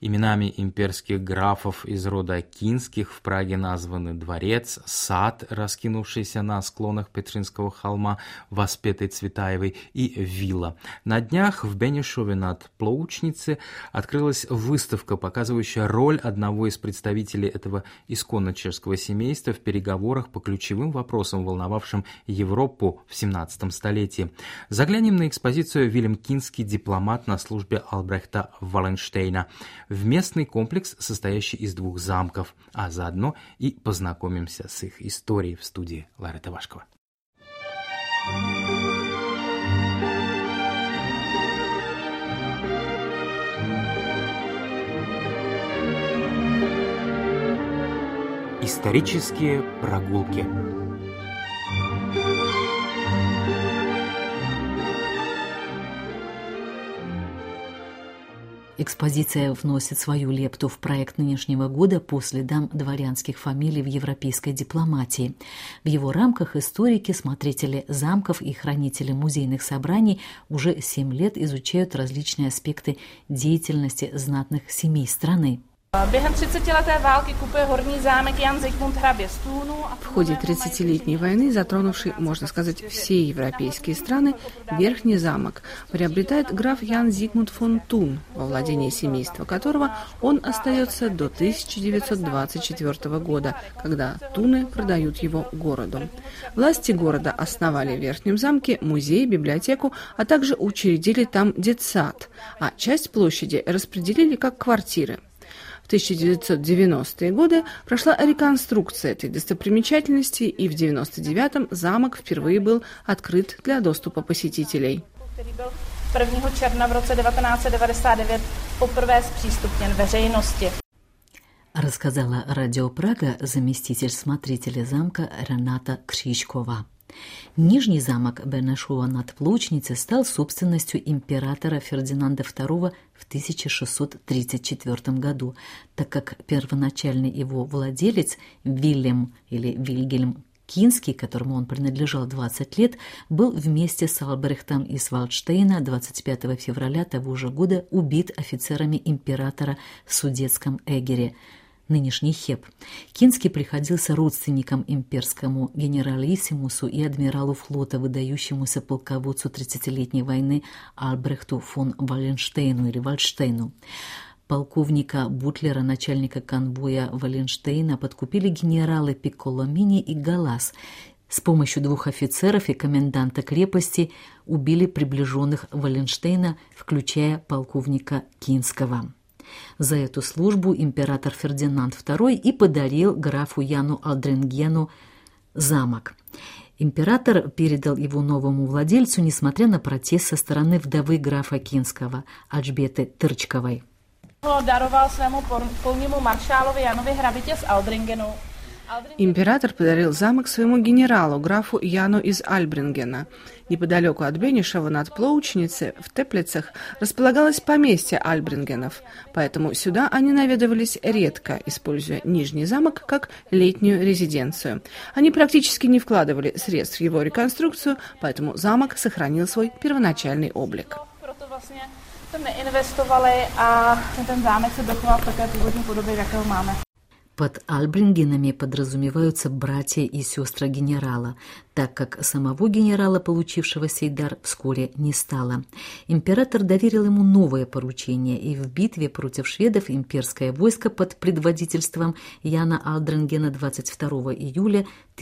Именами имперских графов из рода Кинских в Праге названы дворец, сад, раскинувшийся на склонах Петринского холма, воспетый Цветаевой, и вилла. На днях в Бенешове над Плоучницей открылась выставка, показывающая роль одного из представителей этого исконно чешского семейства в переговорах по ключевым вопросам, волновавшим Европу в 17 столетии. Заглянем на экспозицию «Вильям Кинский. Дипломат на службе Альбрехта Валенштейна» в местный комплекс, состоящий из 2 замков, а заодно и познакомимся с их историей в студии Лары Тавашкова. Исторические прогулки. Экспозиция вносит свою лепту в проект нынешнего года по следам дворянских фамилий в европейской дипломатии. В его рамках историки, смотрители замков и хранители музейных собраний уже 7 лет изучают различные аспекты деятельности знатных семей страны. В ходе 30-летней войны, затронувшей, можно сказать, все европейские страны, Верхний замок приобретает граф Ян Зигмунд фон Тун, во владении семейства которого он остается до 1924 года, когда Туны продают его городу. Власти города основали в Верхнем замке музей, библиотеку, а также учредили там детсад, а часть площади распределили как квартиры. В 1990-е годы прошла реконструкция этой достопримечательности, и в 1999-м замок впервые был открыт для доступа посетителей. 1 června v roce 1999 poprvé zpřístupněn veřejnosti. Рассказала Радио Прага заместитель смотрителя замка Рената Кричкова. Нижний замок Бенешова над Плоучницей стал собственностью императора Фердинанда II в 1634 году, так как первоначальный его владелец Вильям или Вильгельм Кинский, которому он принадлежал 20 лет, был вместе с Альбрехтом из Валенштейна 25 февраля того же года убит офицерами императора в Судетском эгере, нынешний Хеб. Кинский приходился родственником имперскому генералиссимусу и адмиралу флота, выдающемуся полководцу 30-летней войны Альбрехту фон Валенштейну или Вальштейну. Полковника Бутлера, начальника конвоя Валенштейна, подкупили генералы Пикколомини и Галас. С помощью 2 офицеров и коменданта крепости убили приближенных Валенштейна, включая полковника Кинского. За эту службу император Фердинанд II и подарил графу Яну Алдрингену замок. Император передал его новому владельцу, несмотря на протест со стороны вдовы графа Кинского, Альжбеты Тырчковой. Император подарил замок своему генералу, графу Яну из Альбрингена. Неподалеку от Бенешова над Плоучницей в Теплицах располагалось поместье Альбрингенов, поэтому сюда они наведывались редко, используя Нижний замок как летнюю резиденцию. Они практически не вкладывали средств в его реконструкцию, поэтому замок сохранил свой первоначальный облик. Под Альбрингенами подразумеваются братья и сестры генерала, так как самого генерала, получившего сей дар, вскоре не стало. Император доверил ему новое поручение, и в битве против шведов имперское войско под предводительством Яна Алдрингена 22 июля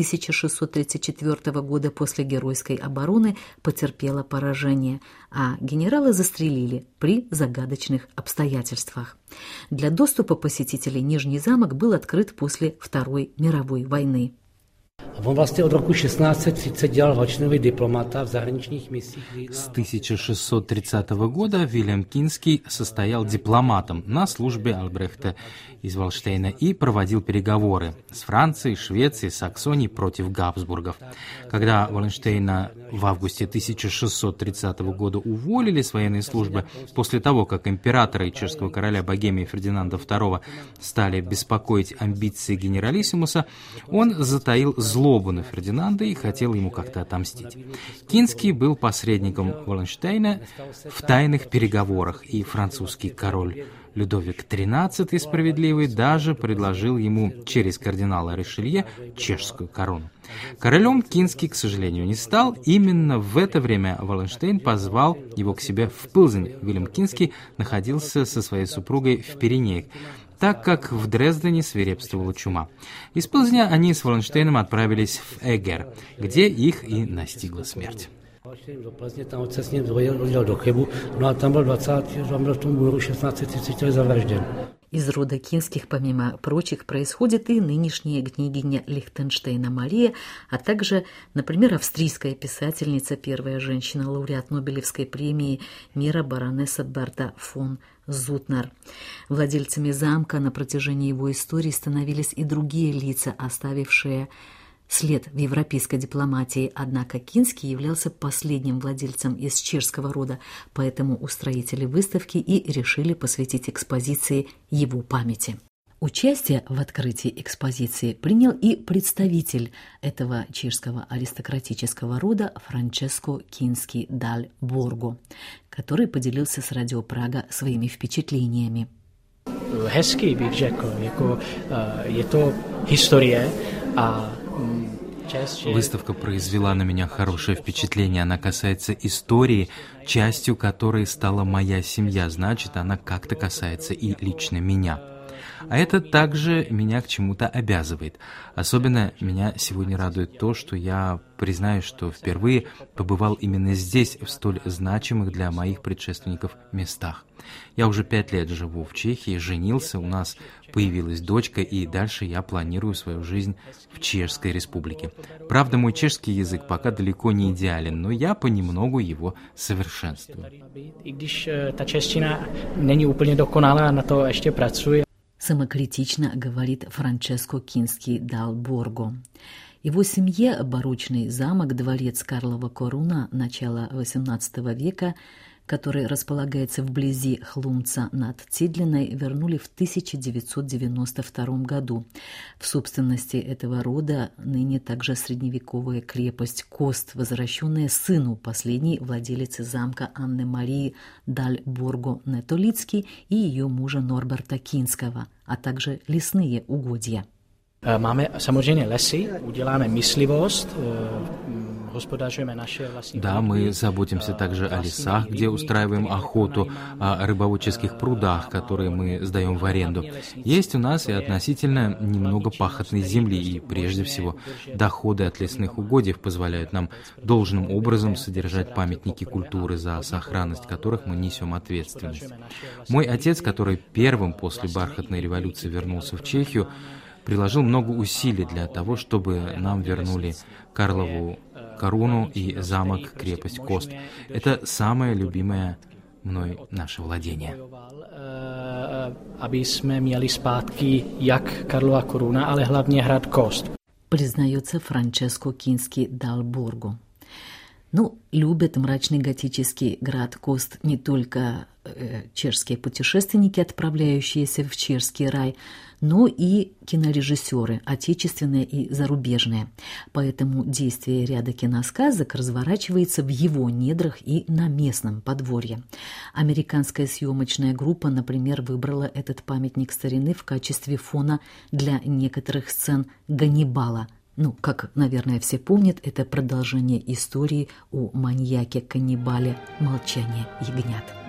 1634 года после геройской обороны потерпело поражение, а генерала застрелили при загадочных обстоятельствах. Для доступа посетителей Нижний замок был открыт после Второй мировой войны. Он vlastně od roku 1630 dělal hočnový diplomata v zahraničních misích. С 1630 года Вильям Кинский состоял дипломатом на службе Альбрехта из Валенштейна и проводил переговоры с Францией, Швецией, Саксонией против Габсбургов. Когда Валенштейна в августе 1630 года уволили с военной службы после того, как императора и чешского короля Богемии Фердинанда II стали беспокоить амбиции генералиссимуса, он затаил злобу на Фердинанда и хотел ему как-то отомстить. Кинский был посредником Валенштейна в тайных переговорах, и французский король Людовик XIII Справедливый даже предложил ему через кардинала Ришелье чешскую корону. Королем Кинский, к сожалению, не стал. Именно в это время Валенштейн позвал его к себе в Пилзен. Вильям Кинский находился со своей супругой в Пиренеях, так как в Дрездене свирепствовала чума. Из Пилзня они с Валенштейном отправились в Эгер, где их и настигла смерть. Do Plzně, tam se s ním rozdělil do Chebu, no a tam byl v tom únoru 1630 zavražděn. Из рода Кинских, помимо прочих, происходит и нынешняя княгиня Лихтенштейна Мария, а также, например, австрийская писательница, первая женщина-лауреат Нобелевской премии мира баронесса Берта фон Зутнер. Владельцами замка на протяжении его истории становились и другие лица, оставившие след в европейской дипломатии, однако Кинский являлся последним владельцем из чешского рода, поэтому устроители выставки и решили посвятить экспозиции его памяти. Участие в открытии экспозиции принял и представитель этого чешского аристократического рода Франческо Кинский даль Борго, который поделился с Радио Прага своими впечатлениями. Hezky bych řekl, je to historie a Выставка произвела на меня хорошее впечатление. Она касается истории, частью которой стала моя семья. Значит, она как-то касается и лично меня. А это также меня к чему-то обязывает. Особенно меня сегодня радует то, что я признаю, что впервые побывал именно здесь, в столь значимых для моих предшественников местах. Я уже 5 лет живу в Чехии, женился, у нас появилась дочка, и дальше я планирую свою жизнь в Чешской Республике. Правда, мой чешский язык пока далеко не идеален, но я понемногу его совершенствую. I když ta čeština není úplně dokonalá, na to ještě pracuji. Самокритично говорит Франческо Кинский даль Борго. Его семье барочный замок, дворец Карлова Коруна начала XVIII века, который располагается вблизи Хлумца над Цидлиной, вернули в 1992 году. В собственности этого рода ныне также средневековая крепость Кост, возвращенная сыну последней владелицы замка Анны Марии даль Борго Нетолицки и ее мужа Норберта Кинского, а также лесные угодья. Máme samozřejmě lesy, uděláme myslivost, hospodařujeme naše vlastní. Да, мы заботимся также о лесах, где устраиваем охоту, о рыбоводческих прудах, которые мы сдаем в аренду. Есть у нас и относительно немного пахотной земли, и прежде всего доходы от лесных угодьев позволяют нам должным образом содержать памятники культуры, за сохранность которых мы несем ответственность. Мой отец, который первым после бархатной революции вернулся в Чехию, приложил много усилий для того, чтобы нам вернули Карлову Коруну и замок, крепость Кост. Это самое любимое мной наше владение. Aby jsme měli zpátky jak Karlova Koruna, ale hlavně hrad Kost. Признается Франческо Кинский даль Борго. Любят мрачный готический град Кост не только чешские путешественники, отправляющиеся в чешский рай, но и кинорежиссеры, отечественные и зарубежные. Поэтому действие ряда киносказок разворачивается в его недрах и на местном подворье. Американская съемочная группа, например, выбрала этот памятник старины в качестве фона для некоторых сцен Ганнибала. Как, наверное, все помнят, это продолжение истории о маньяке-каннибале «Молчание ягнят».